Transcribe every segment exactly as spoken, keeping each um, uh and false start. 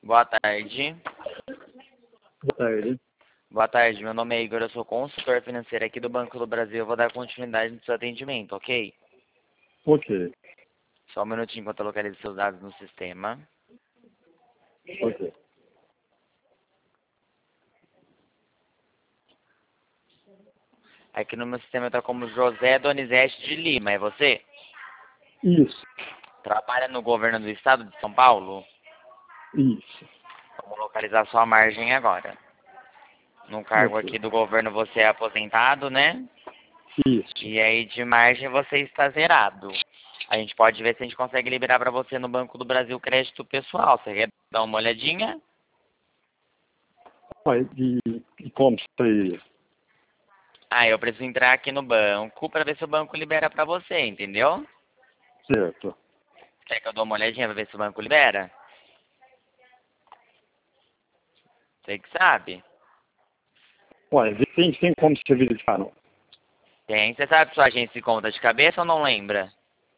Boa tarde. Boa tarde. Boa tarde, meu nome é Igor, eu sou consultor financeiro aqui do Banco do Brasil. Eu vou dar continuidade no seu atendimento, ok? Ok, Só um minutinho enquanto eu localizo seus dados no sistema. ok. Aqui no meu sistema está como José Donizete de Lima, é você? Isso, Trabalha no governo do estado de São Paulo? isso, Vamos localizar sua margem agora. No cargo ok. aqui do governo você é aposentado, né? Isso. E aí de margem você está zerado. A gente pode ver se a gente consegue liberar para você no Banco do Brasil crédito pessoal. Você quer dar uma olhadinha? Mas e, e como seria? Ah, eu preciso entrar aqui no banco para ver se o banco libera para você, entendeu? Certo. Quer que eu dou uma olhadinha para ver se o banco libera? Você que sabe. Ué, tem, tem como você verificar, não? Tem. Você sabe sua agência de conta de cabeça ou não lembra?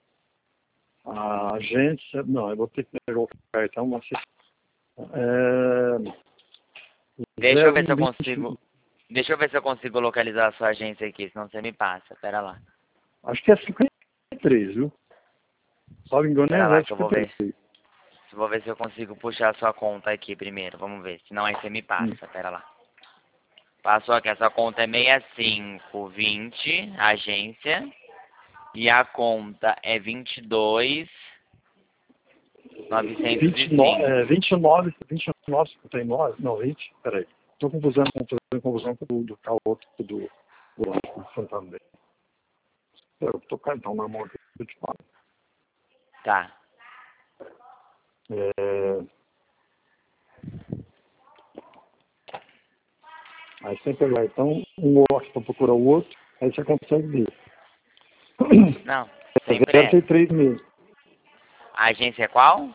A agência, não, eu vou ter que pegar o cartão, mas é, Deixa eu ver se eu zero um consigo. Deixa eu ver se eu consigo localizar a sua agência aqui, senão você me passa. Pera lá. acho que é cinquenta e três, viu? Só me engano Pera é lá zero que eu vou cinquenta ver. e três. Vou ver se eu consigo puxar a sua conta aqui primeiro. Vamos ver. Senão aí você me Hum. passa. Pera lá. Passou aqui. Essa conta é seis cinco vinte, agência. E a conta é vinte e dois novecentos e vinte e nove, cinco. é, vinte e nove, vinte e nove, cinquenta e nove, não, vinte, peraí. Estou confusão, confusão, confusão com o do outro, do, do, do Santander. Eu estou com o cartão na mão aqui, eu te falo. Tá. É, aí você pegar então um outro para procurar o outro, aí você consegue ver. Não. É Sem pressa. zero três mesmo. A agência é qual?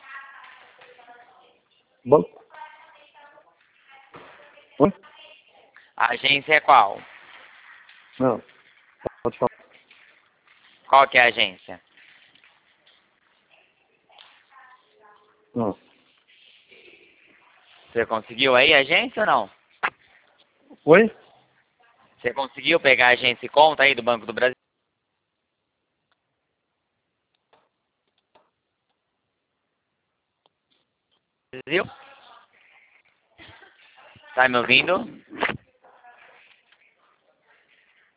Bom? Oi? A agência é qual? Não, pode falar. Qual que é a agência? Não. Você conseguiu aí a agência ou não? Oi? Você conseguiu pegar a agência e conta aí do Banco do Brasil? Tá me ouvindo?